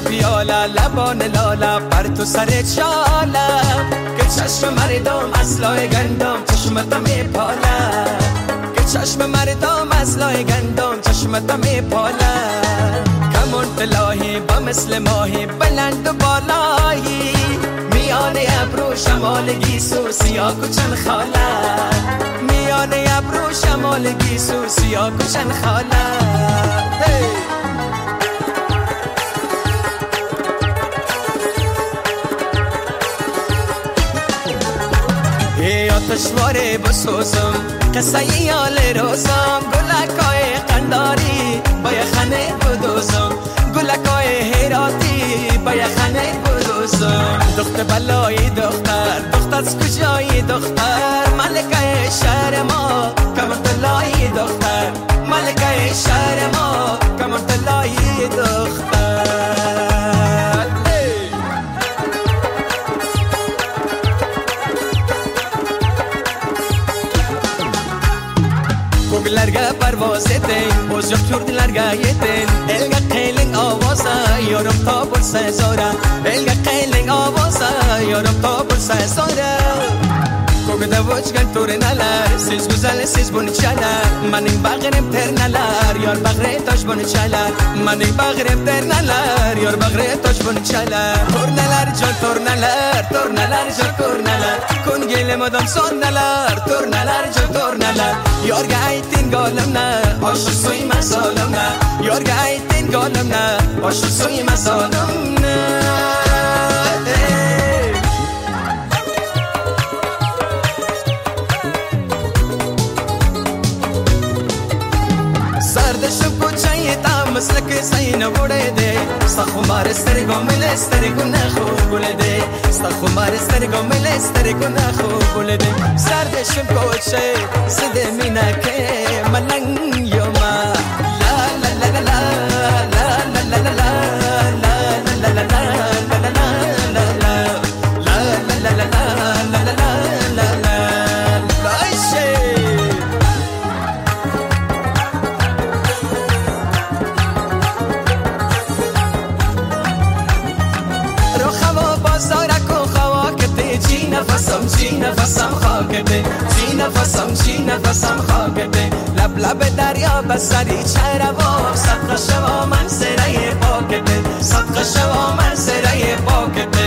پیاله لبان لاله بر تو سر چاله که چشم مردم از لای گندم چشمت میپاله که چشم مردم از لای گندم چشمت میپاله کمون طلایی با مثل ماهی بلند و بالایی میان ابرو شمال گیسو سیاه کچن خاله میان ابرو شمال گیسو سیاه کچن خاله آتشواره بسوزم قصه یال روزم گلکای قنداری با یخنه بدوزم گلکای هراتی با یخنه بدوزم دخت بلای دختر از کجای دختر ملکه شهر ما کمر دلای دختر ملکه شهر ما کمر دلای دختر Larga parvozete, boz yoktur larga yeten. Elga qeling ovoza, yorim to bo'lsa zora. Elga qeling ovoza, yorim to bo'lsa zora. Ko'kda vochgan turnalar, siz go'zal siz bunchalar. Mening bag'rim ternalar, yor bag'ri tosh bunchalar. Mening bag'rim ternalar, yor bag'ri tosh bunchalar. Turnalar jon turnalar, turnalar jon turnalar. Ko'nglim odam sonnalar, turnalar jon turnalar. Yorga ayting golimna, oshir so'ymas olimna. Yorga ayting golimna, oshir so'ymas olimna. مثل که سین بوده ده ستا خمار استرگو مل استرگو نخو بوله ده ستا خمار استرگو مل استرگو نخو بوله ده سردشم کوچه سده مینه که ملنگ یوما لا لا لا لا لا لا لا لا لا لا لا نفسم خاکته جی نفسم خاکته لب لب دریا بسری چهره و صدقه شوا من سره پاکته صدقه شوا من سره پاکته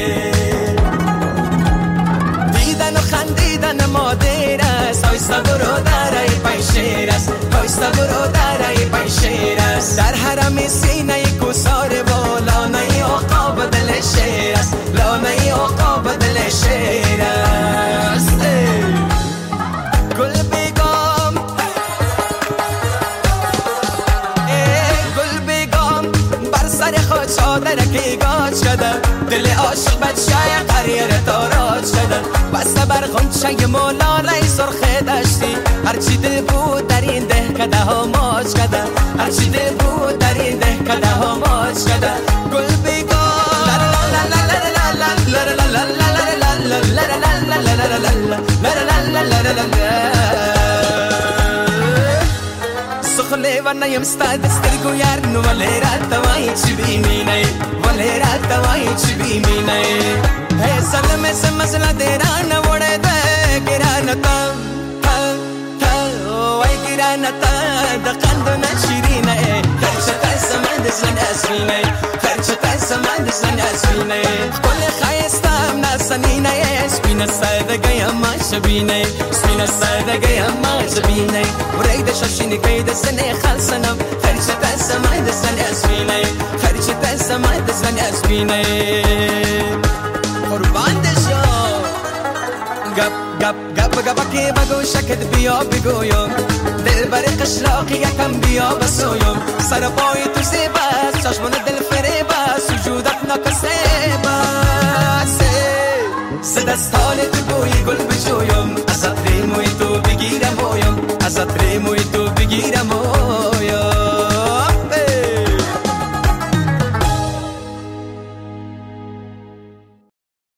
دیدن و خندیدن مادر است آیستا برو دره پیشیر است آیستا برو دره پیشیر است در حرم سینه کوسار و لانه عقاب دل شیر است لانه عقاب دل شیر است گل بیگام گل بیگام بر سر خود چادرکی گاج شده دل عاشق بچه قریر تاراج شده بسته بر غنچه مولانه سرخ دشتی هرچی دل بود در این دهکده ها ماج کده هرچی دل بود در این دهکده ها ماج کده گل بیگام سخله و نیم ستاد سترگو یار نو ولی راتوایی چی بیمینه ولی راتوایی چی بیمینه ہے سلم سے مسئلہ دیران وڑے دے گرانتا وای گرانتا دقندنا شیرینه خرچتا سمند زن اسمینه خرچتا سمند زن اسمینه کل خایستم ناسنینه اسمینه سایدگی اما شبینه اسمینه سایدگی اما شبینه ورید ششینی قید سنه خلصنم خرچتا سمند زن اسمینه خرچتا سمند زن اسمینه قربان دشو گپ که بگو شکت بیا بگویم دل بر قشلاقی یکم بیا بسویم سر پای تو زیباست چشمان دل فریباست وجودت ناکسه باسه سدستان تو بوی گل بجویم ازت ریموی تو بگیرم بویم ازت ریموی تو بگیرم